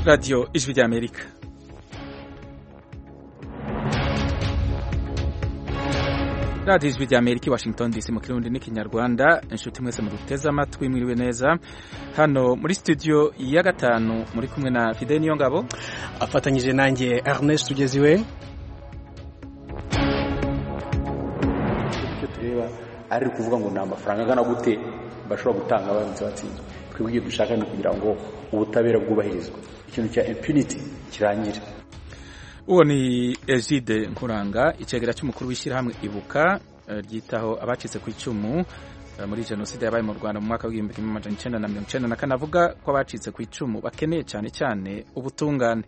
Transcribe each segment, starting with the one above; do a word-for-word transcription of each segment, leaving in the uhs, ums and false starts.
radiyo ijwi ry'Amerika. radiyo ijwi ry'Amerika i Washington D C mu kirundi n'ikinyarwanda. Inshuti mwese muduteze amatwi mwiriwe neza. Hano muri studio ya gatanu muri kumwe na Fidel Niyongabo afatanyije nanjye Ernest Tugeziwe. Icyo tureba ari kuvuga ngo nta mafaranga angana gute bashobora gutanga abarinzi batsinzwe. Twebwe dushaka ni kugira ngo ubutabera bwubahirizwe, ikintu cya impunity kirangire. Uwo ni Egide Nkuranga, icegera cy'umukuru w'ishyirahamwe Ibuka ryitaho abacitse ku icumu muri jenoside yabaye mu Rwanda mu mwaka w'igihumbi kimwe amajana icenda na mirongo icenda na kane, avuga ko abacitse ku icumu bakeneye cyane cyane ubutungane.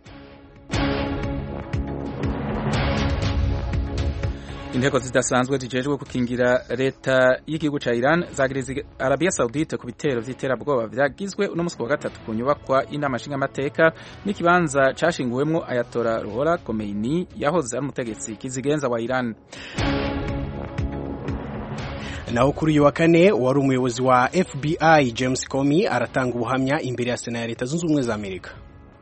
Inteko zidasanzwe zijejwe gukingira leta y'igihugu ca Iran zagiriza Arabia Saudite ku bitero vy'iterabwoba vyagizwe uno musi wa gatatu ku nyubakwa y'inama nshingamateka n'ikibanza cashinguwemwo Ayatollah Ruhollah Khomeini yahoze ari umutegetsi kizigenza wa Iran. Naho kuri uyu wa kane wari umuyobozi wa F B I James Comey aratanga ubuhamya imbere ya Sena ya Leta Zunze Ubumwe za Amerika.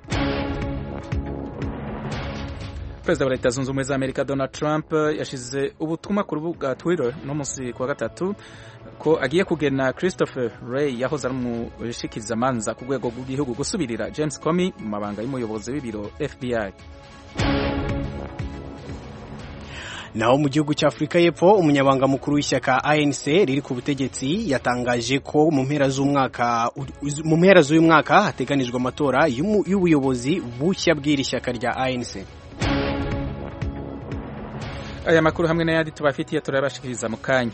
Perezida wa Leta Zunze Ubumwe za Amerika Donald Trump yashize ubutumwa ku rubuga Twitter no musi kwa gatatu ko agiye kugena Christopher Wray yahoze ari umushikirizamanza ku rwego rw'igihugu gusubirira James Comey mu mabanga y'umuyobozi w'ibiro F B I. Naho mu gihugu cya Afrika y'Epfo umunyabanga mukuru w'ishyaka A N C riri ku butegetsi yatangaje ko mu mpera z'umwaka mu mpera z'uyu mwaka hateganijwe amatora y'ubuyobozi bushya bw'iri shyaka rya A N C. Aya makuru hamwe n'ayandi tubafitiye turabashikiriza mu kanya.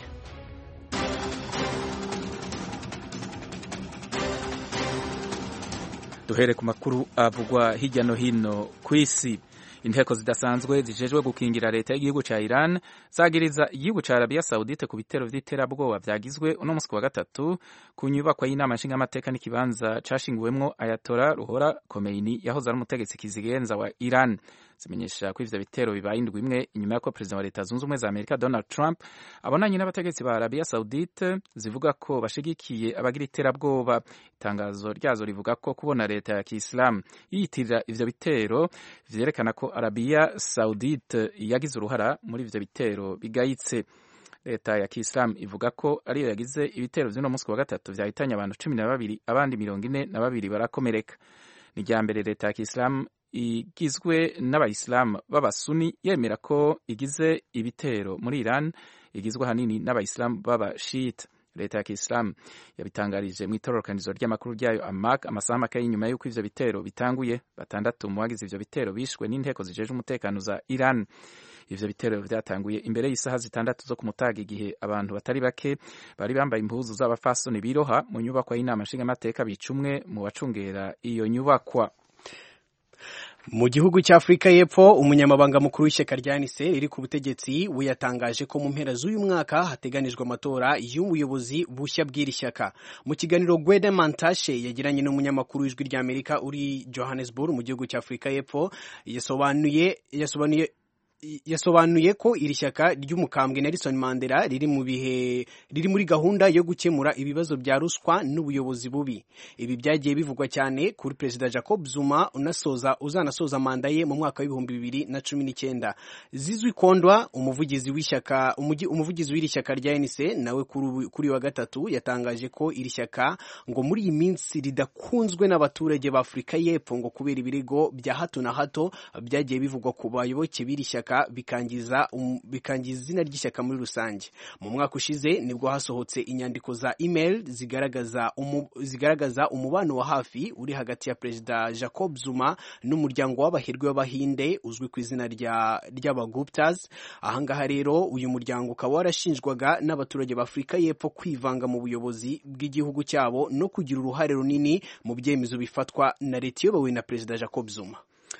Duhere ku makuru avugwa hirya no hino ku isi. Inteko zidasanzwe zijejwe gukingira leta y'igihugu ca Iran zagiriza igihugu ca Arabia Saudite ku bitero vy'iterabwoba vyagizwe uno musi wa gatatu ku nyubakwa y'inama nshingamateka n'ikibanza cashinguwemwo Ayatollah Ruhollah Khomeini yahoze ari umutegetsi kizigenza wa Iran. Zimenyesha ko ivyo bitero bibaye indwi imwe inyuma y'uko perezida wa Leta Zunze Ubumwe za Amerika Donald Trump abonanye n'abategetsi ba Arabia Saudite zivuga ko bashigikiye abagira iterabwoba. Itangazo ryazo rivuga ko kubona leta ya Kiislamu yiyitirira ivyo bitero vyerekana ko Arabia Saudite yagize uruhara muri ivyo bitero bigayitse. Leta ya Kiislamu ivuga ko ariyo yagize ibitero vy'uno musi wa gatatu vyahitanye abantu cumi na babiri, abandi mirongo ine na babiri barakomereka. Ni rya mbere leta ya Kiislamu igizwe n'abayisilamu b'abasuni yemera ko igize ibitero muri Iran igizwe hanini n'abayisilamu b'abashita. Leta ya Kiislamu yabitangarije mu itororokanizo ry'amakuru ryayo Amaq amasaha make nyuma y'uko ivyo bitero bitanguye. Batandatu mu bagize ivyo bitero bishwe n'inteko zijeje umutekano za Iran. Ivyo bitero vyatanguye imbere y'isaha zitandatu zo ku mutaga, igihe abantu batari bake bari bambaye impuzu z'abafasoni biroha mu nyubakwa y'inama nshingamateka bicumwe mu bacungera iyo nyubakwa. Mu gihugu cya Afrika y'Epfo umunyamabanga mukuru w'ishyaka rya A N C riri ku butegetsi we yatangaje ko mu mpera z'uyu mwaka hateganijwe amatora y'ubuyobozi bushya bw'iri shyaka. Mu kiganiro Gwede Mantashe yagiranye n'umunyamakuru w'ijwi rya Amerika uri Johannesburg mu gihugu cya Afrika y'Epfo yasobanuye yasobanuye yasobanuye ko iri shyaka ry'umukambwe Nelson Mandela riri mu bihe riri muri gahunda yo gukemura ibibazo bya ruswa n'ubuyobozi bubi. Ibi byagiye bivugwa cyane kuri Perezida Jacob Zuma unasoza uzanasoza manda ye mu mwaka w'ibihumbi bibiri na cumi n'icyenda. Zizwi Kondwa umuvugizi w'ishyaka umuvugizi w'iri shyaka rya A N C nawe kuri kuri wa gatatu yatangaje ko iri shyaka ngo muri iyi minsi ridakunzwe n'abaturage ba Afrika y'Epfo ngo kubera ibirego bya hato na hato byagiye bivugwa ku bayoboke b'iri shyaka bikangiza um, bikangiza izina ry'ishyaka muri rusange. Mu mwaka ushize nibwo hasohotse inyandiko za email zigaragaza umu, zigaragaza umubano wa hafi uri hagati ya Perezida Jacob Zuma n'umuryango w'abahirwe w'Abahinde uzwi ku izina rya ry'Abaguptas. Ahangaha rero uyu muryango ukaba warashinjwaga n'abaturage ba Afrika y'Epfo kwivanga mu buyobozi bw'igihugu cyabo no kugira uruhare runini mu byemezo bifatwa na leta iyobowe na Perezida Jacob Zuma.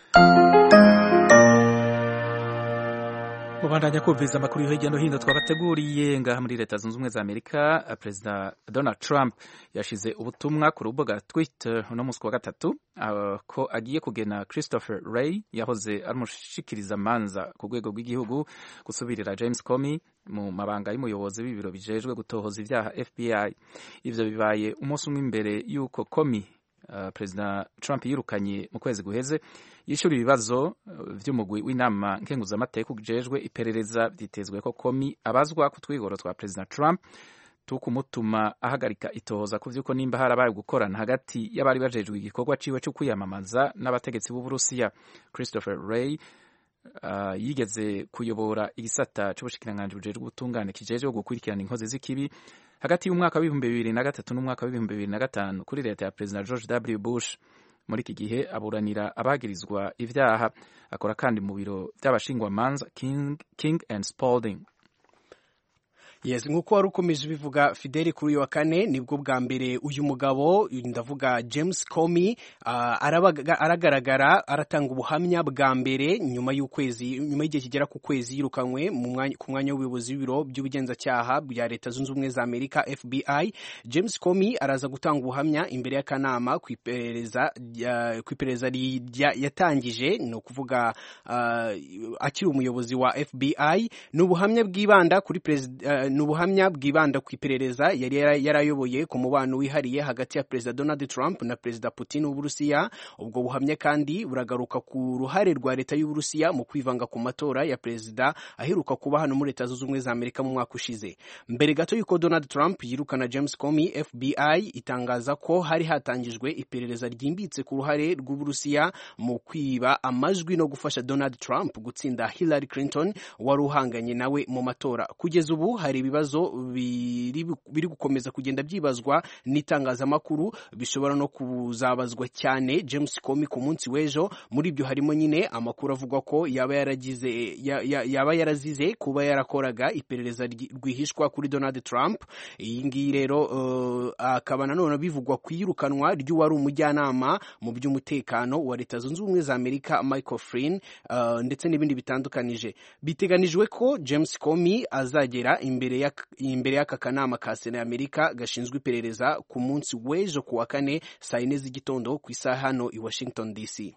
Mubandanya kumviriza amakuru yo hirya no hino twabateguriye ngaha muri Leta Zunze Ubumwe za Amerika. Perezida Donald Trump yashize ubutumwa ku rubuga Twitter uno musi wa gatatu uh, ko agiye kugena Christopher Wray yahoze ari umushikirizamanza ku rwego rw'igihugu gusubirira James Comey mu mabanga y'umuyobozi w'ibiro bijejwe gutohoza ivyaha F B I. Ivyo bibaye umunsi umwe imbere y'uko Comey uh, Perezida Trump yirukanye mu kwezi guheze yishura ibibazo uh, vy'umugwi w'inama nkenguzamateka ujejwe iperereza vyitezwe ko komi abazwa ku twigoro twa Perezida Trump tukumutuma ahagarika itohoza ku vyuko nimba harabaye gukorana hagati y'abari bajejwe igikorwa ciwe cyo kwiyamamaza n'abategetsi b'Uburusiya. Christopher Wray Uh, yigeze kuyobora igisata c'ubushikiranganji bujejwe ubutungane kijejwe gukurikirana inkozi z'ikibi hagati y'umwaka w'ibihumbi bibiri na gatatu n'umwaka w'ibihumbi bibiri na gatanu kuri leta ya Perezida George W. Bush. Muri iki gihe aburanira abagirizwa ivyaha, akora kandi mu biro vy'abashingwamanza King, King and Spalding. Yes, nkuko wari ukomeje bivuga Fidel, kuri uyu wa kane nibwo bwa mbere uyu mugabo ndavuga James Comey uh, arabaga, aragaragara aratanga ubuhamya bwa mbere nyuma y'ukwezi nyuma y'igihe kigera ku kwezi yirukanwe mu mwanya ku mwanya w'ubuyobozi w'ibiro by'ubugenzacyaha bya Leta Zunze Ubumwe za Amerika F B I. James Comey araza gutanga ubuhamya imbere y'akanama ku iperereza uh, ku iperereza yatangije no kuvuga uh, akiri umuyobozi wa F B I. N'ubuhamya bwibanda kuri president uh, n'ubuhamya bwibanda ku iperereza yari yarayoboye ku mubano wihariye hagati ya Perezida Donald Trump na Perezida Putin w'Uburusiya. Ubwo buhamya kandi buragaruka ku ruhare rwa Leta y'Uburusiya mu kwivanga ku matora ya Perezida aheruka kuba hano muri Leta Zunze Ubumwe za Amerika mu mwaka ushize. Mbere gato yuko Donald Trump yirukana James Comey, F B I itangaza ko hari hatangijwe iperereza ryimbitse ku ruhare rw'Uburusiya mu kwiba amajwi no gufasha Donald Trump gutsinda Hillary Clinton wari uhanganye nawe mu matora. Kugeza ubu hari ibibazo biri, biri gukomeza kugenda byibazwa n'itangazamakuru bishobora no kuzabazwa cyane James Comey ku munsi w'ejo. Muri ibyo harimo nyine amakuru avuga ko yaba yaragize ya, ya, yaba yarazize kuba yarakoraga iperereza rwihishwa kuri Donald Trump. Iyi ngiyi rero uh, akaba nanone bivugwa kwirukanwa ry'uwari umujyanama mu by'umutekano wa Leta Zunze Ubumwe za Amerika Michael Flynn, uh, ndetse n'ibindi bitandukanije. Biteganijwe ko James Comey azagera imbere ya imbere y'aka kanama ka Sena y'Amerika gashinzwe iperereza ku munsi w'ejo ku wa kane saa yine z'igitondo ku isaha hano i Washington D C.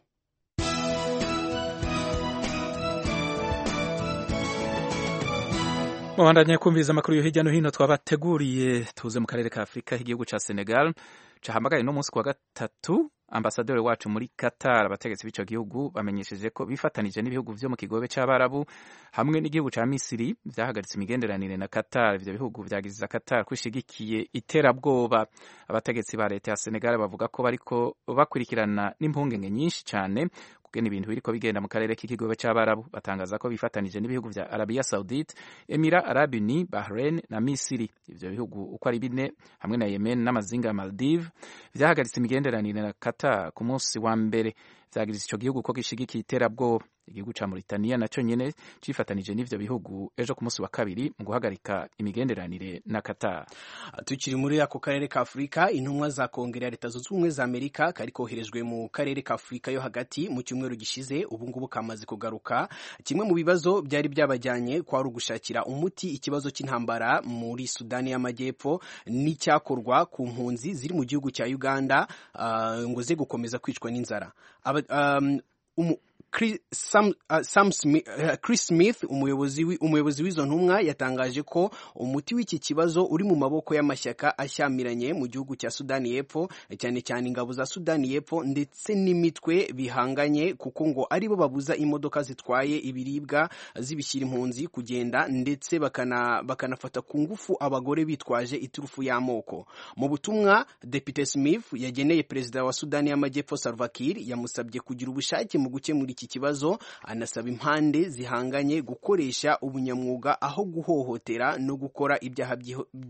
Mubandanye kumviriza amakuru yo hirya no hino twabateguriye. Tuze mu karere ka Afurika, igihugu ca Senegal cahamagaye no munsi kwa gatatu ambasaderi wacu muri Qatar. Abategetsi b'ico gihugu bamenyesheje ko bifatanije n'ibihugu vyo mu kigobe c'abarabu hamwe n'igihugu ca Misiri vyahagaritse imigenderanire na Qatar. Ivyo bihugu vyagiriza Qatar kwishigikiye iterabwoba. Abategetsi ba leta ya Senegal bavuga ko bariko bakurikirana n'impungenge nyinshi cane kugena ibintu biriko bigenda mu karere k'ikigobe c'abarabu. Batangaza ko bifatanije n'ibihugu vya Arabia Saudite, Emira Arab Unis, Bahrain na Misiri. Ivyo bihugu uko ari bine hamwe na Yemen n'amazinga ya Maldives vyahagaritse imigenderanire na Qatar ku munsi wa mbere. Vyagiriza ico gihugu ko gishigikiye iterabwoba. Igihugu ca Mauritania naco nyene cifatanije n'ivyo bihugu ejo ku munsi wa kabiri mu guhagarika imigenderanire na Qatar. Tukiri muri ako karere ka Afurika, intumwa za Kongere ya Leta Zunze Ubumwe za Amerika kari koherejwe mu karere ka Afurika yo hagati mu cyumweru gishize ubu ngubu kamaze kugaruka. Kimwe mu bibazo byari byabajyanye kwari ugushakira umuti ikibazo cy'intambara muri Sudani y'Amajyepfo n'icyakorwa ku mpunzi ziri mu gihugu cya Uganda uh, ngo ze gukomeza kwicwa n'inzara. Um, um, Chris, Sam, uh, Sam Smith, uh, Chris Smith umuyobozi umuyobozi w'izo ntumwa yatangaje ko umuti w'iki kibazo uri mu maboko y'amashyaka ashyamiranye mu gihugu cya Sudani y'Epfo, cyane cyane ingabo za Sudani y'Epfo ndetse n'imitwe bihanganye, kuko ngo aribo babuza imodoka zitwaye ibiribwa zibishyira impunzi kugenda, ndetse bakana bakanafata ku ngufu abagore bitwaje iturufu y'amoko. Mu butumwa Depite Smith yageneye perezida wa Sudani y'Amajyepfo Salva Kiir yamusabye kugira ubushake mu gukemura iki kibazo, anasaba impande zihanganye gukoresha ubunyamwuga aho guhohotera no gukora ibyaha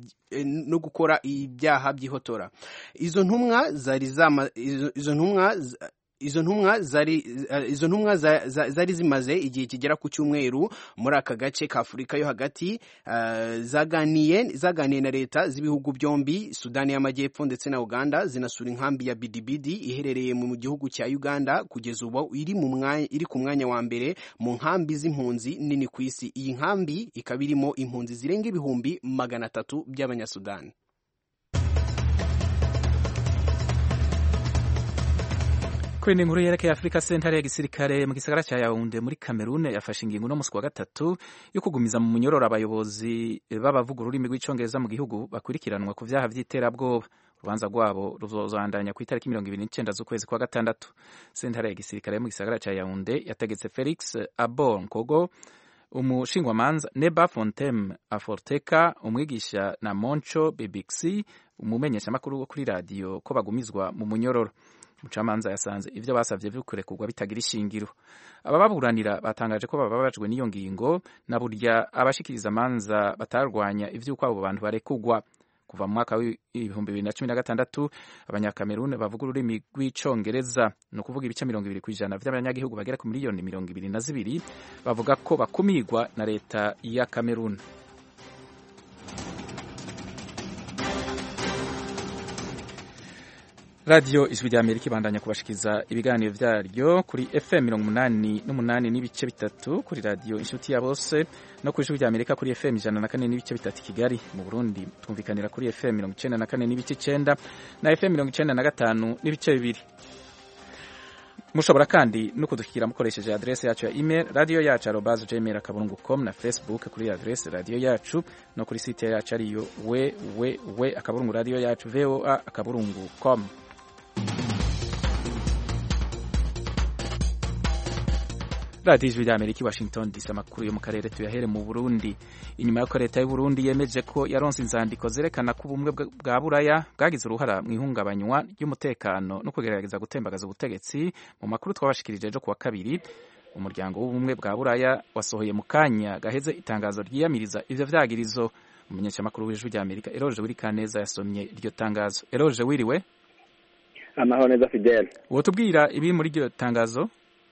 no gukora ibyaha byihotora. Izo ntumwa zari zama izo ntumwa Izo ntumwa zari izo ntumwa zari zimaze igihe kigera ku cyumweru muri aka gace ka Afurika yo hagati, uh, zaganiye zaganiye na leta z'ibihugu byombi Sudani y'Amajyepfo ndetse na Uganda, zinasura inkambi ya Bidibidi iherereye mu gihugu cya Uganda, kugeza ubu iri mu mwanya iri ku mwanya wa mbere mu nkambi z'impunzi nini ku isi. Iyi nkambi ikaba irimo impunzi zirenga ibihumbi magana atatu by'Abanyasudani. Kuri nkuru yerekeye Afrika, sentare ya gisirikare mu gisagara cya Yaounde muri Cameroon yafashe ingingo no musi wa gatatu yo kugumiza mu munyororo abayobozi b'abavuga ururimi rw'icongereza mu gihugu bakurikiranwa ku vyaha vy'iterabwoba. urubanza rwabo ruzobandanya ku itariki mirongo ibiri n'icenda z'ukwezi kwa gatandatu. Sentare ya gisirikare yo mu gisagara ca Yaounde yategetse Felix Abor Nkogo, umushingwamanza Neba Fontem Aforteka, umwigisha na Moncho Bebixi, umumenyeshamakuru wo kuri radiyo ko bagumizwa mu munyororo. Umucamanza yasanze ivyo basavye vy'ukurekurwa bitagira ishingiro. Abababuranira batangaje ko bababajwe n'iyo ngingo na burya abashikiriza amanza batarwanya ivy'uko abo bantu barekugwa. Kuva mu mwaka w'ibihumbi bibiri na cumi na gatandatu abanyakameruni bavuga ururimi rw'icongereza, ni ukuvuga ibice mirongo ibiri kw'ijana vy'abanyagihugu bagera ku miliyoni mirongo ibiri na zibiri bavuga ko bakumigwa na leta ya Kameruni. Radio Ijwi rya Amerika ibandanya kubashikiza ibiganiro vyaryo kuri F M mirongo umunani n'umunani n'ibice bitatu, kuri radio Inshuti ya Bose no kuri Ijwi rya Amerika kuri F M ijana na kane n'ibice bitatu Kigali. Mu Burundi twumvikanira kuri F M mirongo icenda na kane n'ibice icenda na F M mirongo icenda na gatanu n'ibice bibiri. Mushobora kandi no kudushyikira mukoresheje adresse yacu ya email radio yacu arobase gmail akaburungu com na Facebook kuri adresse radio yacu no kuri site yacu ariyo www akaburungu radio yacu voa akaburungu com. Radio Ijwi rya Amerika Washington D C, amakuru yo mu karere tuyahere mu Burundi. Inyuma y'uko leta y'u Burundi yemeje ko yaronse inzandiko zerekana ko ubumwe bwa Buraya bwagize uruhara mu ihungabanywa ry'umutekano no kugerageza gutembagaza ubutegetsi, mu makuru twabashikirije ejo kuwa kabiri, umuryango w'ubumwe bwa Buraya wasohoye mu kanya gaheze itangazo ryiyamiriza ivyo vyagirizo. Umumenyeshamakuru w'Ijwi rya Amerika Eroge Wirikaneza yasomye iryo tangazo. Eroge, wiriwe? Amahoro neza Fidel. Wotubwira ibi muri iryo tangazo?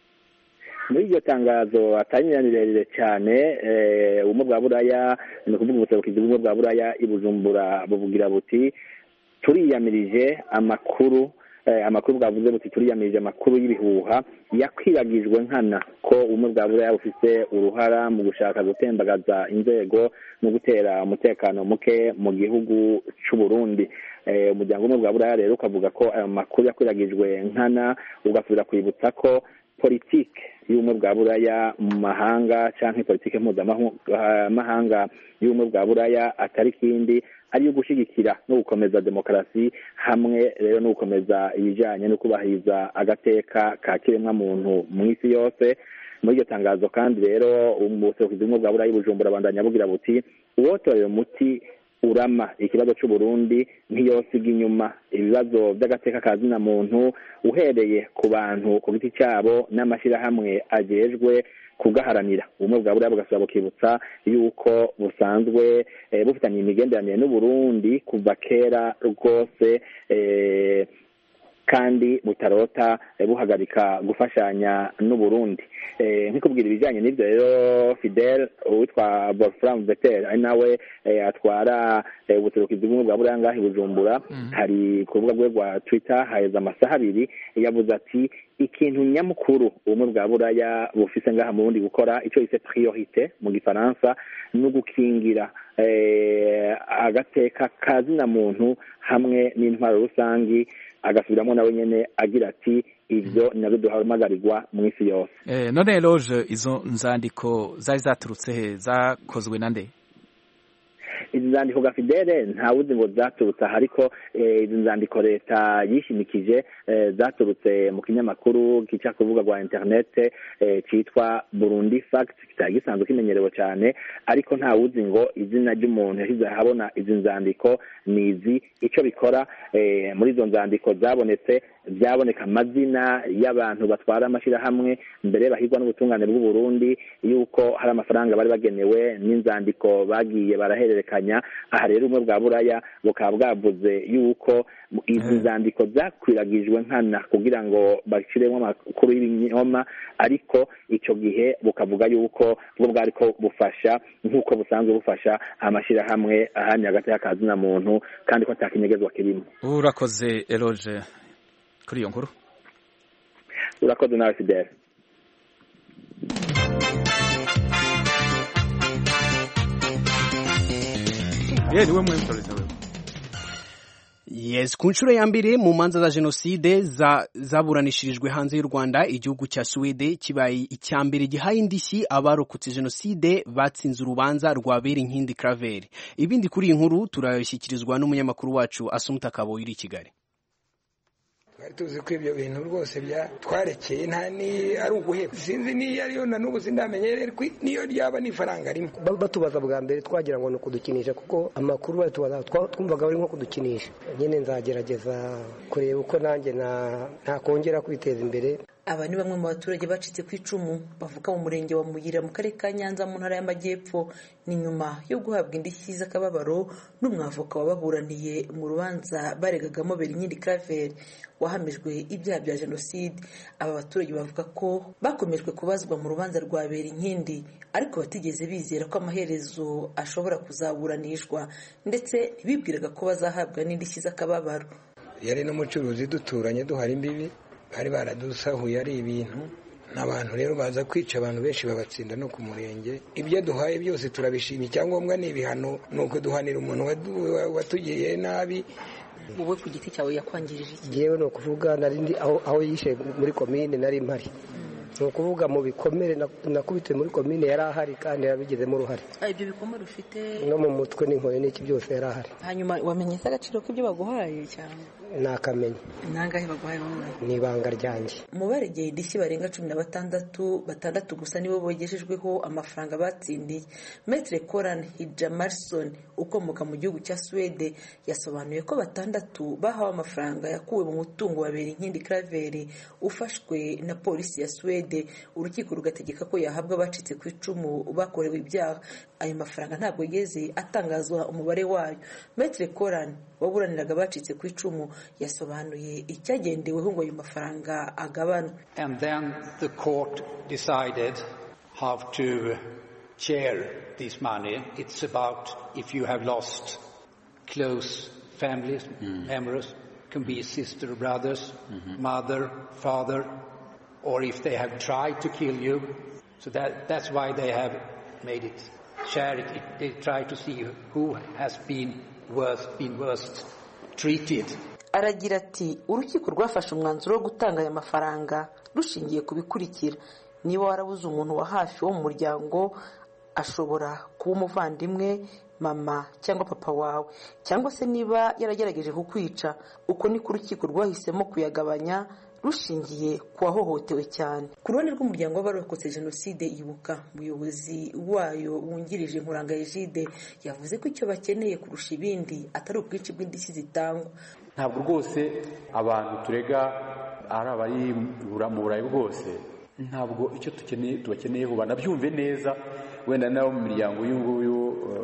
Muri iryo tangazo atanyiranirere cyane ubumwe bwa Buraya, ni ukuvuga ubuserukizi bw'ubumwe bwa Buraya i Bujumbura buvugira buti turiyamirije amakuru amakuru bwavuze buti turiyamirije amakuru y'ibihuha yakwiragijwe nkana ko ubumwe bwa Buraya bufise uruhara mu gushaka gutembagaza inzego no gutera umutekano muke mu gihugu cy'u Burundi. Umuryango w'ubumwe bwa Buraya rero ukavuga ko ayo makuru yakwiragijwe nkana, ugasubira kwibutsa ko politike y'ubumwe bwa Buraya mu mahanga canke politike mpuzamahanga y'ubumwe bwa Buraya atari kindi ari yo gushigikira no gukomeza demokarasi, hamwe rero no gukomeza ibijanye no kubahiriza agateka ka kiremwa muntu mu isi yose. Muri iryo tangazo kandi rero ubuserukizi bw'ubumwe bwa Buraya i Bujumbura bandanya bugira buti uwotorera umuti urama ikibazo cy'u Burundi ntiyosiga inyuma ibibazo by'agateka kazina muntu, uhereye ku bantu ku giti cyabo n'amashirahamwe ajejwe kugaharanira. Ubumwe bwa Buraya bugasaba bukibutsa yuko busanzwe e, bufitanye imigenderanire n'u Burundi kuva kera rwose, e, kandi butarota e, buhagarika gufashanya n'u Burundi. Eh nkikubwira ibijanye n'ivyo rero Fidel, witwa Wolfram Vetter ari nawe e, atwara e, ubuserukizi bw'ubumwe bwa Buraya ngaho i Bujumbura, mm. hari ku rubuga rwe rwa Twitter haheze amasaha abiri yavuze ati ikintu nyamukuru ubumwe bwa Buraya bufise ngaha mu Burundi gukora ico yise priorité mu gifaransa no gukingira eh, agateka kazina muntu hamwe n'intwaro rusangi. Agasubiramo nawe nyene agira ati ivyo nabyo duhamagarirwa mu isi yose. Eh, none Eloge, izo nzandiko zari zaturutse he, zakozwe na nde? Izi nzandiko ga Fidele ntawuzi ngo zaturutse, ariko izi nzandiko leta yishimikije zaturutse mu kinyamakuru kica kuvuga gwa internet citwa Burundi Fact, kitari gisanzwe kimenyerewe cyane, ariko ntawuzi ngo izina ry'umuntu yashize habona izi nzandiko nizi ico bikora. Muri izo nzandiko zabonetse byaboneka amazina y'abantu batwara amashirahamwe mbere bahigwa n'ubutungane bw'u Burundi yuko hari amafaranga bari bagenewe n'inzandiko bagiye barahererekanya. Aha rero ubumwe bwa Buraya bukaba bwavuze yuko izi nzandiko zakwiragijwe nkana kugira ngo bashiremo amakuru y'ibinyoma, ariko icyo gihe bukavuga yuko bwo bwariko bufasha nk'uko busanzwe bufasha amashirahamwe ahanya hagati y'akazina muntu kandi ko atakinyegezwa kirimo. Urakoze Eloge kuri iyo nkuru. Urakoze nawe Fidel. Ye niwe mwemtoreza wewe. Yes, ku nshuro ya mbere mu manza za jenoside za zaburanishirijwe hanze y'u Rwanda, igihugu cya Swede kibaye icya mbere gihaye indishyi abarokotse jenoside batsinze urubanza rwa Berinkindi Claver. Ibindi kuri iyi nkuru turashyikirizwa n'umunyamakuru wacu Asumta Kaboyi uri i Kigali. tuzi ko ibyo bintu rwose bya twarekeye nta ni ari uguheba sinzi ni ariyo na n'ubu sindamenyere niyo ryaba ni faranga rimwe batubaza bwa mbere twagira ngo no kudukinisha kuko amakuru batubaza twumvaga bari nko kudukinisha nyine nzagerageza kureba uko nanjye na nta kongera kwiteza imbere. Aba ni bamwe mu baturage bacitse ku icumu bavuka mu murenge wa Muyira mu karere ka Nyanza mu ntara y'Amajyepfo, ni nyuma yo guhabwa indishyi z'akababaro n'umwavoka wababuraniye mu rubanza baregagamo Berinkindi Claver wahamijwe ibyaha bya jenoside. Aba baturage bavuga ko bakomejwe kubazwa mu rubanza rwa Berinkindi ariko batigeze bizera ko amaherezo ashobora kuzaburanishwa, ndetse ntibibwiraga ko bazahabwa n'indishyi z'akababaro. Yari n'umucuruzi duturanye duhari imbibi, bari baradusahuye ari ibintu n'abantu rero baza kwica abantu benshi babatsinda no ku murenge. Ibyo duhaye byose turabishimye, icyangombwa ni ibihano, nuko duhanira umuntu watugiriye nabi. Wowe ku giti cyawe yakwangirije iki? Yewe no kuvuga nari ndi aho aho yishe muri komine nari mpari, no kuvuga mu bikomere nakubite muri komine yari ahari kandi yabigezemo uruhare. Ibyo bikomere ufite no mu mutwe n'inkoye n'iki byose yari ahari. Hanyuma wamenye se agaciro k'ibyo baguhaye cyane? Nakamenye. Nangahe baguhaye wowe? Ni ibanga ryanjye. Mu baregeye indishyi barenga cumi na batandatu, batandatu gusa nibo bogejejweho amafaranga batsindiye. Maître Koran Hijamarsson ukomoka mu gihugu cya Swede yasobanuye ko batandatu bahawe amafaranga yakuwe mu mutungo wa Berinkindi Claver ufashwe na polisi ya Swede. Urukiko rugategeka ko yahabwa abacitse ku icumu bakorewe ibyaha. Ayo mafaranga ntabwo yigeze atangazwa umubare wayo. Maître Koran waburaniraga abacitse ku icumu yasobanuye icyagendeweho ngo ayo mafaranga agabana. And then the court decided how to share this money. It's about if you have lost close families, mm. members, can be sister, brothers, mm-hmm. mother, father, or if they have tried to kill you. So that that's why they have made it charity. They try to see who has been worst, been worst treated. Aragira ati urukiko rwafashe umwanzuro wo gutanga aya mafaranga rushingiye ku bikurikira: niba warabuze umuntu wa hafi wo mu muryango, ashobora kuba umuvandimwe, mama cyangwa papa wawe, cyangwa se niba yaragerageje kukwica. Uko ni ku rukiko rwahisemo kuyagabanya rushingiye ku wahohotewe cyane. Ku ruhande rw'umuryango w'abarokotse jenoside Ibuka, umuyobozi wayo wungirije Nkuranga Egide yavuze ko icyo bakeneye kurusha ibindi atari ubwinshi bw'indishyi zitangwa. Ntabwo rwose abantu turega ari abari mu Burayi bwose, ntabwo icyo tukeneye tubakeneyeho banabyumve neza, wenda nabo mu miryango y'uyu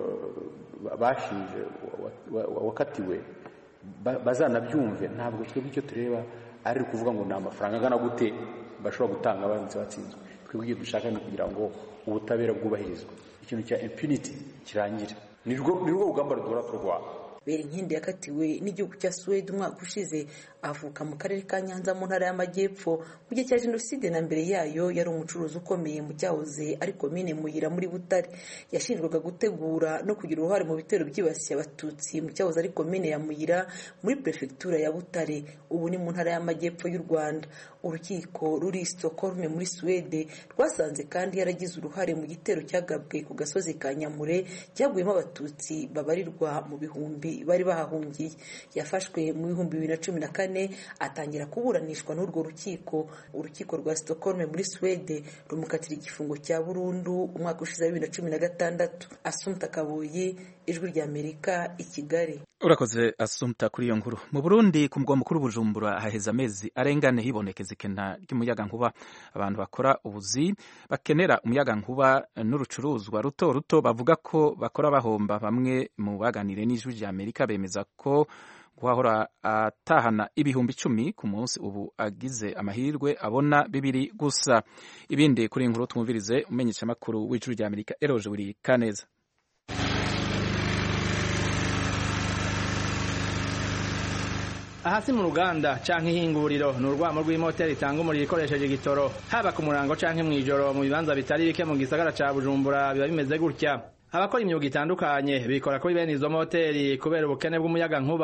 bashinje wakatiwe bazanabyumve. Ntabwo twebwe icyo tureba ari kuvuga ngo ni amafaranga angana gute bashobora gutanga abanditsi batsinzwe. Twebwe icyo dushaka ni kugira ngo ubutabera bwubahirizwe, ikintu cya impunity kirangire. Ni rwo rugamba rudora turwa. Berinkindi yakatiwe n'igihugu cya Swede umwaka ushize, avuka mu karere ka Nyanza mu ntara y'Amajyepfo. Mu gihe cya jenoside na mbere yayo yari umucuruzi ukomeye mu cyahoze ari komine Muyira muri Butare. Yashinjwaga gutegura no kugira uruhare mu bitero byibasiye abatutsi mu cyahoze ari komine ya Muyira muri prefecture ya Butare, ubu ni mu ntara y'Amajyepfo y'u Rwanda. Urukiko ruri Stockholm muri Swede rwasanze kandi yaragize uruhare mu gitero cyagabwe ku gasozi ka Nyamure cyaguyemo abatutsi babarirwa mu bihumbi bari bahahungiye. Yafashwe mu bihumbi bibiri na cumi na kane atangira kuburanishwa n'urwo rukiko. Urukiko rwa Stockholm muri Swede rumukatira igifungo cya burundu umwaka ushize bibiri na cumi na gatandatu. Asumta Kaboyi, Ijwi rya Amerika, i Kigali. Urakoze Asumta kuri iyo nkuru. Mu Burundi ku mugwa mukuru Bujumbura haheze amezi arengane hibonekeza ikena ry'umuyaga nkuba. Abantu bakora ubuzi bakenera umuyaga nkuba n'urucuruzwa ruto ruto bavuga ko bakora bahomba. Bamwe mu baganire n'Ijwi rya Amerika bemeza ko guhahora atahana ibihumbi icumi ku munsi ubu agize amahirwe abona bibiri gusa. Ibindi kuri inkuru tumuvirize umenyesha makuru w'Ijwi rya Amerika Eroje Wiri Kaneza. Ahasi mu ruganda canke ihinguriro ni urwamo rw'imoteri itanga umuriro ikoresheje igitoro, haba ku murango canke mw'ijoro mu bibanza bitari bike mu gisagara ca Bujumbura biba bimeze gutya. Abakora imyuga itandukanye bikora kuri bene izo moteri kubera ubukene bw'umuyaga nkuba.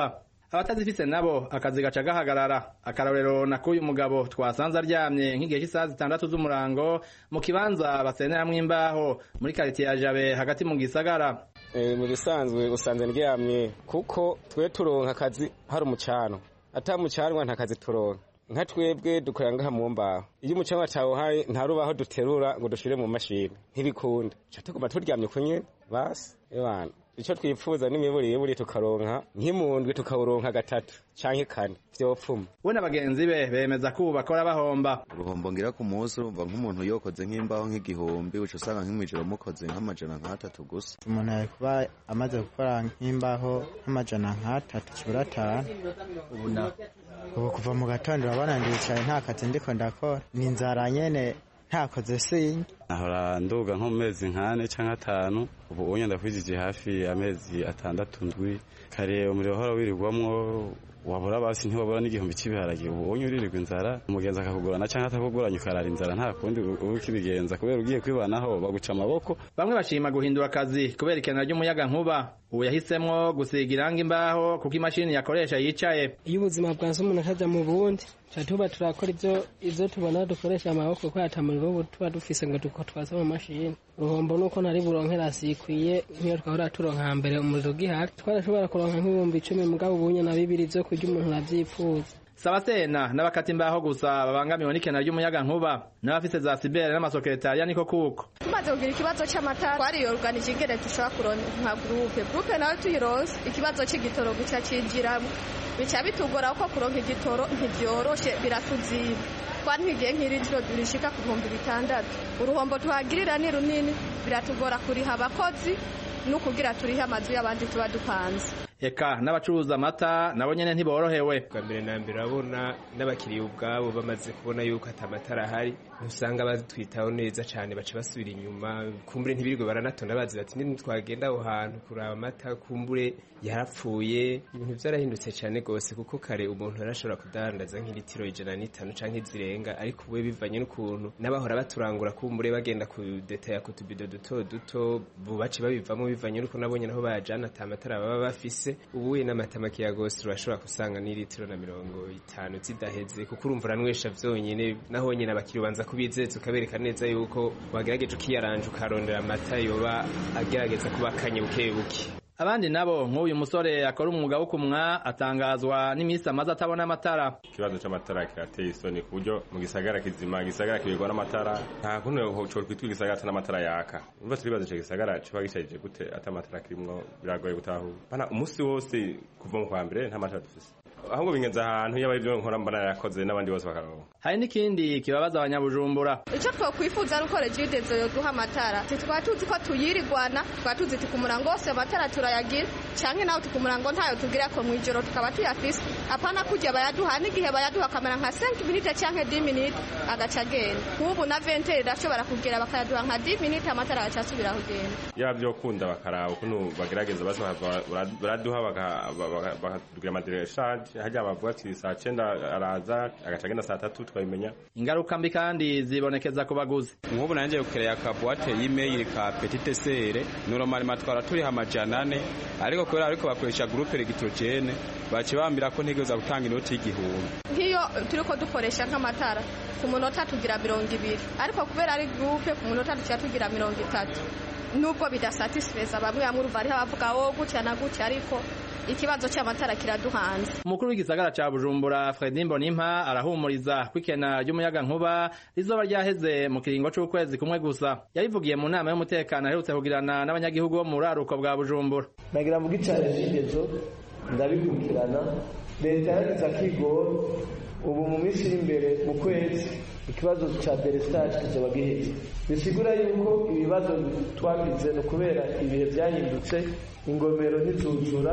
abatazifise nabo akazi gaca gahagarara. Akarorero nakuyu mugabo twasanze aryamye nk'igihe cy'isaha zitandatu z'umurango mu kibanza baseneramwo imbaho muri quartier ya Jabe hagati mu gisagara. E, mu bisanzwe usanze ndyamye kuko twe turonka akazi hari umucano ata mucanwa nta kazi turonka nka twebwe dukorera ngaha mu mbaho iyo umucanwa tawuhaye nta rubaho duterura ngo dushire mu mashini ntibikunda cha tuguma turyamye kunye basi ebana ico twipfuza n'imiburi yeburi tukaronka nk'imundwe tukawuronka gatatu canke kane vyopfuma. We n'abagenzi be bemeza ko bakora bahomba. Uruhombo ngira ku munsi urumva nk'umuntu yokoze nk'imbaho nk'igihumbi uca usanga nk'imwijoro mukoze nk'amajana nk'atatu gusa. Umuntu ari kuba amaze gukora nk'imbaho nk'amajana nk'atatu kibura atanu. Ubu na ubu kuva mu gatondo urabona ndicaye nta kazi ndiko ndakora ni inzara nyene ntakoze sinye. Ahora nduga nko mezi nkane canke atanu ubu onye ndakwijije hafi amezi atandatu ndwi kare umuriro hora wirirwamwo wabura basi ntiwabura n'igihumbi cy'ibiharage ubu onye uririrwa inzara umugenzi akakugurana canke atakuguranye ukarara inzara nta kundi ukibigenza kubera ugiye kwibanaho baguca amaboko. Bamwe bashima guhindura akazi kubera ikenera ry'umuyaga nkuba. Ubu yahisemwo gusiga irangi imbaho kuko imashini yakoresha yicaye. Iyo ubuzima bwanze umuntu akaja mu bundi tuba turakora ivyo ivyo tubona dukoresha amaboko ko atamuriro ubu tuba dufise ngo duko twaza mu mashini. Uruhombo nuko ntari buronkera sikwiye nk'iyo twahora turonka mbere umuriro gihari twarashobora kuronka nk'ibihumbi icumi mugabo ubunye na bibiri vyo kurya umuntu avyipfuza. Sabasena n'abakati imbaho gusa babangamiwe n'ikena ry'umuyaga nkuba n'abafise za sibere n'amasekretariya niko kuko. Tumaze kugira ikibazo cy'amatara twariyorganije ingene dushobora kuronka groupe groupe nayo tuyironse ikibazo c'igitoro guca cinjiramo bica bitugora uko kuronka igitoro ntivyoroshe biratuziba twantwigiye nk'irindiro durishika ku bihumbi bitandatu uruhombo tuhagirira ni runini biratugora kuriha abakozi no kugira turihe amazu y'abandi tuba dupanze. Eka n'abacuruza amata nabo nyene ntiborohewe. Bwa mbere na mbere abona n'abakiriya ubwabo bamaze kubona yuko atamatara ahari ntusanga bazitwitaho neza cyane baca basubira inyuma kumbure ntibirirwe baranatonda bazi bati nini twagenda aho hantu kuraba amata kumbure yarapfuye. Ibintu byarahindutse cyane gose kuko kare umuntu arashobora kudandaza nk'ilitiro ijana n'itanu canke zirenga ariko ubu bivanye n'ukuntu n'abahora baturangura kumbure bagenda ku detaya ku tubido duto duto bubaci babivamo bivanye n'uko nabonye naho bayajana atamatara baba bafise. Ubuye n'amatamaki ya gose urashobora kusanga ni litiro na mirongo itanu zidaheze kuko urumva uranwesha vyonyene naho nyene abakiri banza kubizeza ukabereka neza yuko wagerageje ukiyaranje ukarondera amata yoba agerageza kuba kanye buke buke. Abandi nabo nk'uyu musore akora umwuga wo kumwa atangazwa n'imisi amaze atabona amatara. Ikibazo c'amatara kirateye isoni ku buryo mu gisagara kizima gisagara kibirwa n'amatara nta kuntu cyo kwitwa igisagara n'amatara yaka. Umva turibazo cyo gisagara cyo bagishajije gute atamatara kirimwo biragoye gutahu. Bana umunsi wose kuva mu kwa mbere nta matara dufise. Ahubwo bingenza ahantu yaba ibyo nkora mbana yakoze n'abandi bose bakaronka. Hari n'ikindi kibabaza abanyabujumbura. Ico twokwifuza ruko regidezo yo duha amatara. Titwa tuzi ko tuyirigwana, twa tuzi tukumurango wose amatara turayagira, canke naho tukumurango ntayo tugira ko mwijoro tukaba tuyafise. Apana kujya bayaduha n'igihe bayaduha kamera nka cinq minutes canke dix minutes agaca genda. Kubu na vingt irashobora kugera bakayaduha nka dix minutes amatara agaca asubira kugenda. Yabyo kunda bakaraba ukuntu bagerageza base baraduha bakadugira amadireshage hajya bavuga ati saa cyenda araza agacagenda saa tatu twabimenya. Ingaruka mbi kandi zibonekeza ku baguzi. Nk'ubu nanje ukereye akabuate y'email ka petite sere normal matwara turi hamajana ane ariko kubera ariko bakoresha groupe electrogene bakibambira ko ntigeza gutanga inoti y'igihumbi. Nkiyo turiko dukoresha nk'amatara ku munota tugira mirongo ibiri ariko kubera ari groupe ku munota tugira tugira mirongo itatu nubwo bidasatisfeza bamwe bamurumva ari abavuga wo gutya na gutya ariko ikibazo cy'amatara kiraduhanze. Umukuru w'igisagara ca Bujumbura Fredy Mbonimpa arahumuriza kwikena ry'umuyaga nkuba rizoba ryaheze mu kiringo c'ukwezi kumwe gusa. Yabivugiye mu nama y'umutekano aherutse kugirana n'abanyagihugu bo mu raruko bwa Bujumbura. Nagira mu gicare cy'ingezo ndabikurikirana leta yagize akigoro ubu mu minsi imbere mu kwezi ikibazo cha delestage kizoba giheze. Bisigura yuko ibibazo twagize no kubera ibihe byahindutse ingomero ntizuzura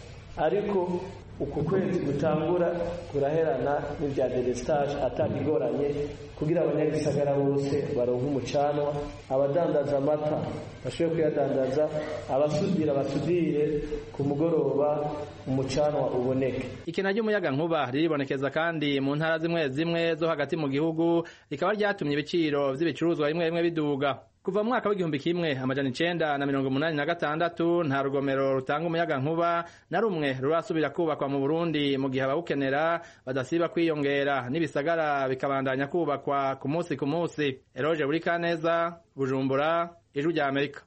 ariko uku kwezi gutangura kuraherana n'ibya delestage atakigoranye kugira abanyagisagara bose baronka umucanwa abadandaza amata bashoboye kuyadandaza abasudira basudire ku mugoroba umucanwa uboneke. Ikena ry'umuyaga nkuba riribonekeza kandi mu ntara zimwe zimwe zo hagati mu gihugu rikaba ryatumye ibiciro vy'ibicuruzwa bimwe bimwe biduga. kuva mu mwaka w'igihumbi kimwe amajana icenda na mirongo umunani na gatandatu nta rugomero rutanga umuyaga nkuba na rumwe rurasubira kubakwa mu Burundi mu gihe abawukenera badasiba kwiyongera n'ibisagara bikabandanya kubakwa ku munsi ku munsi. Eroge Burikaneza, Bujumbura, Ijwi rya Amerika.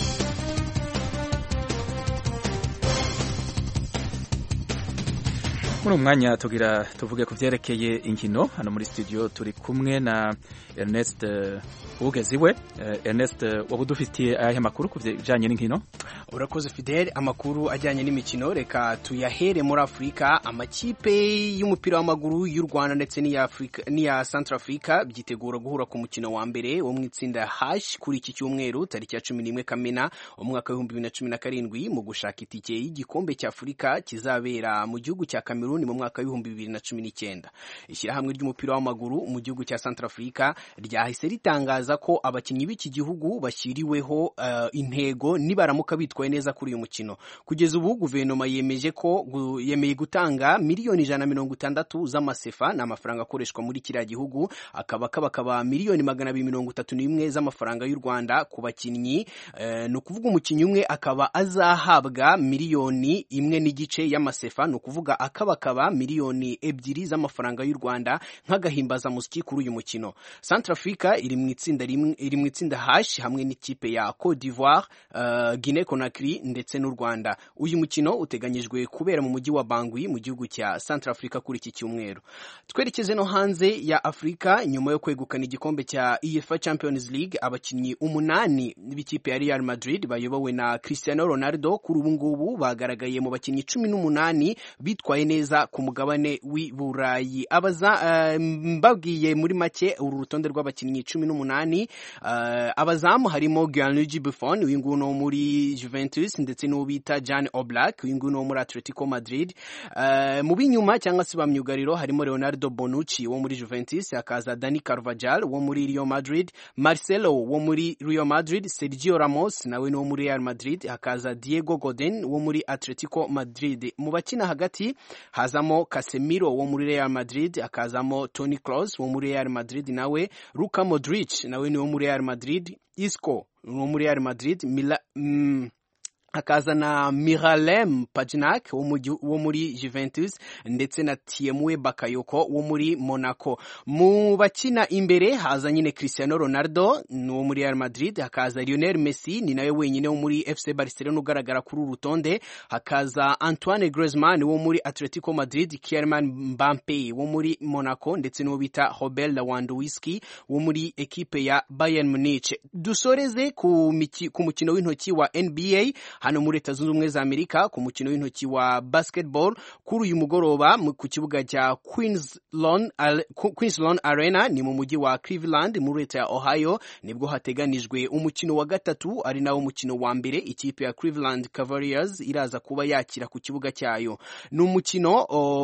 muri umwanya tugira tuvuge ku vyerekeye inkino hano muri studio turi kumwe na Ernest Ugeziwe. Ernest, wabudufitiye ayahe makuru ku bijanye n'inkino? Urakoze Fidel, amakuru ajyanye n'imikino reka tuyahere muri Afrika. Amakipe y'umupira w'amaguru y'u Rwanda ndetse n'iya Afrika n'iya Central Africa byitegura guhura ku mukino wa mbere wo mu itsinda H kuri iki cyumweru tariki ya cumi n'imwe Kamena umwaka wa bibiri na cumi na karindwi mu gushaka itike y'igikombe cya Afrika kizabera mu gihugu cya Cameroon mu mwaka wa bibiri na cumi n'icyenda. Ishyirahamwe ry'umupira w'amaguru mu gihugu cya Central Africa ryahise ritangaza ko abakinnyi b'iki gihugu bashyiriweho uh, intego nibaramuka bitwaye neza kuri uyu mukino. Kugeza ubu guverinoma yemeje ko gu, yemeye gutanga miliyoni ijana na mirongo itandatu z'amasefa n'amafaranga akoreshwa muri kiriya gihugu, akaba kabakaba miliyoni magana abiri mirongo itatu n'imwe z'amafaranga y'u Rwanda ku bakinnyi. Uh, no kuvuga umukinnyi umwe akaba azahabwa miliyoni imwe n'igice y'amasefa, no kuvuga akabakaba miliyoni ebyiri z'amafaranga y'u Rwanda nk'agahimbaza musiki kuri uyu mukino. Central Africa iri mu itsinda rimwe iri mu itsinda H hamwe n'ikipe ya Côte d'Ivoire, uh, Guinée Conakry ndetse n'u Rwanda. Uyu mukino uteganyijwe kubera mu mujyi wa Bangui mu gihugu cya Central Africa kuri iki cyumweru. Twerekeze no hanze ya Afrika. Nyuma yo kwegukana igikombe cya UEFA Champions League, abakinnyi umunani b'ikipe ya Real Madrid bayobowe na Cristiano Ronaldo kuri ubu ngubu bagaragaye mu bakinnyi cumi n'umunani bitwaye neza ku mugabane w'i Burayi. Abaza uh, mbabwiye muri make uru rutonde rw'abakinnyi cumi n'umunani. Uh, abazamu harimo Gianluigi Buffon uyu nguyu no muri Juventus ndetse n'uwo bita Jan Oblak uyu nguyu no muri Atletico Madrid. Uh, mu binyuma cyangwa se bamyugariro harimo Leonardo Bonucci wo muri Juventus, hakaza Dani Carvajal wo muri Real Madrid, Marcelo wo muri Real Madrid, Sergio Ramos nawe no muri Real Madrid, hakaza Diego Godin wo muri Atletico Madrid. Mu bakina hagati hazamo Casemiro wo muri Real Madrid, hakazamo Toni Kroos wo muri Real Madrid nawe, Luka Modric nawe ni wo muri Real Madrid, Isco wo muri Real Madrid, Mila, mm, hakaza na Miralem Pjanic wo muri Juventus ndetse na Thiemwe Bakayoko wo muri Monaco. Mu bakina imbere haza nyine Cristiano Ronaldo wo muri Real Madrid, hakaza Lionel Messi ni nawe wenyine wo muri F C Barcelona ugaragara kuri uru rutonde, hakaza Antoine Griezmann wo muri Atletico Madrid, Kylian Mbappe wo muri Monaco ndetse n'uwo bita Robert Lewandowski wo muri ekipe ya Bayern Munich. Dusoreze ku, ku mukino w'intoki wa N B A hano muri Leta Zunze Ubumwe za Amerika ku mukino w'intoki wa basketball kuri uyu mugoroba ku kibuga cya Queens Lawn Queens Lawn Arena ni mu mujyi wa Cleveland muri leta ya Ohio, nibwo hateganijwe umukino wa gatatu ari nawo umukino wa mbere ikipe ya Cleveland Cavaliers iraza kuba yakira ku kibuga cyayo. Ni umukino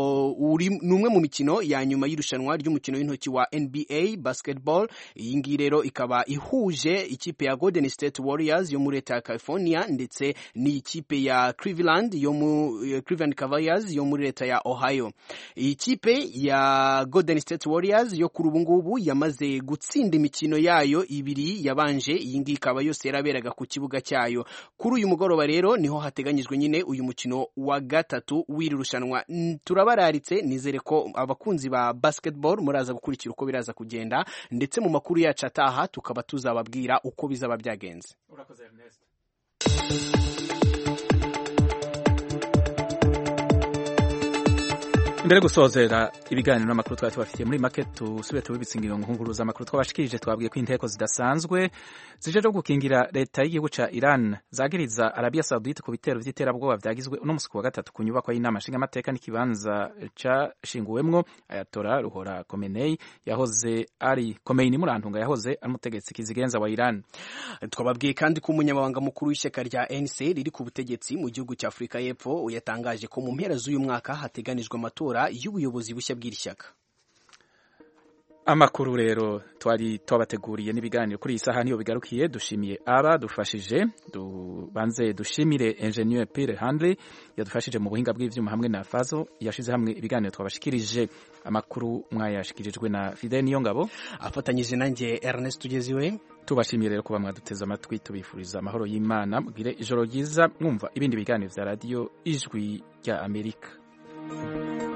uri numwe mu mikino ya nyuma y'irushanwa ry'umukino w'intoki wa N B A basketball. Iyi ngiyi rero ikaba ihuje ikipe ya Golden State Warriors yo muri leta ya California ndetse ni ikipe ya Cleveland yo mu Cleveland Cavaliers yo muri leta ya Ohio. Ikipe ya Golden State Warriors yo kuri ubu ngubu yamaze gutsinda imikino yayo ibiri yabanje, iyi ngiyi ikaba yose yaraberaga ku kibuga cyayo. Kuri uyu mugoroba rero niho hateganyijwe nyine uyu mukino wa gatatu w'iri rushanwa. Turabararitse, nizere ko abakunzi ba basketball muraza gukurikira uko biraza kugenda, ndetse mu makuru yacu ataha tukaba tuzababwira uko bizaba byagenze. Urakoze Ernest. Imbere gusozera ibiganiro n'amakuru twari tubafitiye muri market tusubire tubibitsingiro nk'unguruza amakuru twabashikirije. Twabwiye ko inteko zidasanzwe zijeje gukingira leta y'igihugu ca Iran zagiriza Arabia Saudite ku bitero vy'iterabwoba vyagizwe uno musi wa gatatu ku nyubako y'inama nshinga amateka n'ikibanza cashinguwemwo Ayatollah Ruhollah Khomeini yahoze ari Khomeini murantunga yahoze ari umutegetsi kizigenza wa Iran. Twababwiye kandi ko umunyamabanga mukuru w'ishyaka rya N C riri ku butegetsi mu gihugu cya Afrika y'Epfo yatangaje ko mu mpera z'uyu mwaka hateganijwe amatora y'ubuyobozi bushya bw'iri shyaka. amakuru rero twari twabateguriye n'ibiganiro kuri iyi saha niyo bigarukiye. Dushimiye aba dufashije, dubanze dushimire Engineer Pierre Handley yadufashije mu buhinga bw'ivyuma hamwe na Fazo yashize hamwe ibiganiro twabashikirije. Amakuru mwayashikirijwe na Fidel Niyongabo afatanyije nanjye Ernest Tugeziwe. Tubashimiye rero kuba mwaduteze amatwi, tubifuriza amahoro y'Imana, mugire ijoro ryiza mwumva ibindi biganiro vya radio Ijwi rya Amerika.